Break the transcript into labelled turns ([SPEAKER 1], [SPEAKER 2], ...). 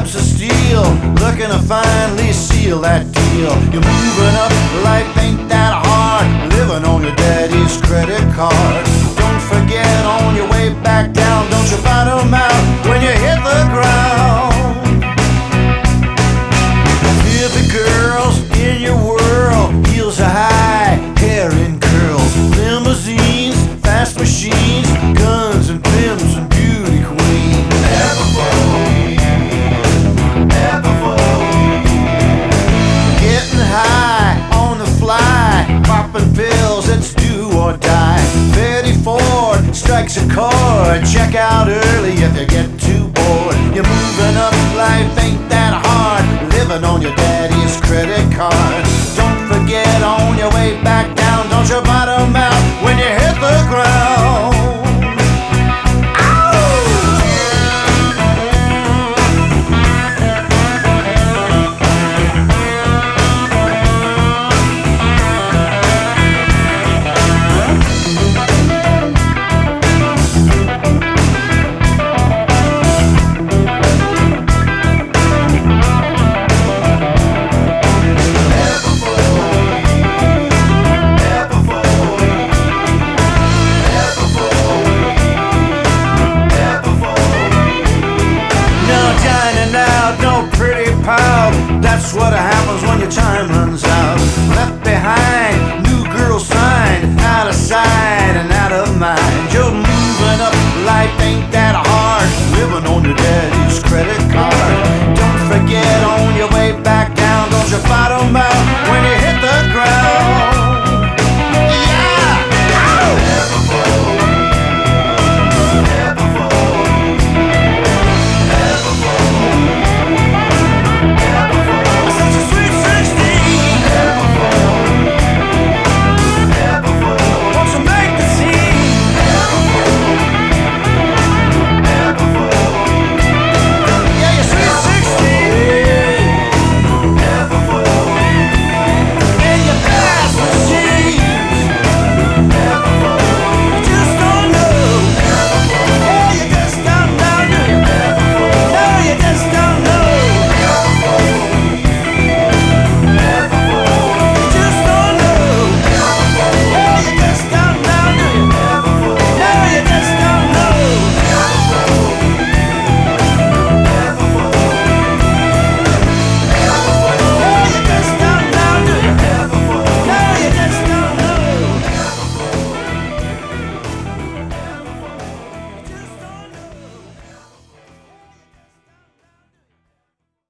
[SPEAKER 1] straps of steel, looking to finally seal that deal. You're moving up, life ain't that hard, living on your daddy's credit card. Don't forget on your way back down, don't you find 'em out when you hit the ground. Hear the girls in your world, heels are high, hair in curls, limousines, fast machines, guns and pimps and beauty queens. Getting high on the fly, popping pills, it's do or die. Betty Ford strikes a chord, check out early if you get too bored. You're moving up, life ain't that hard, living on your daddy's credit card. Don't forget on your way back down, don't you bottom out when you hit the ground. That's what happens when your time runs out. Left behind, new girl signed, out of sight and out of mind. You're moving up, life ain't that hard, living on your daddy's credit card. Don't forget on your way back down, don't you fight 'em out when you hit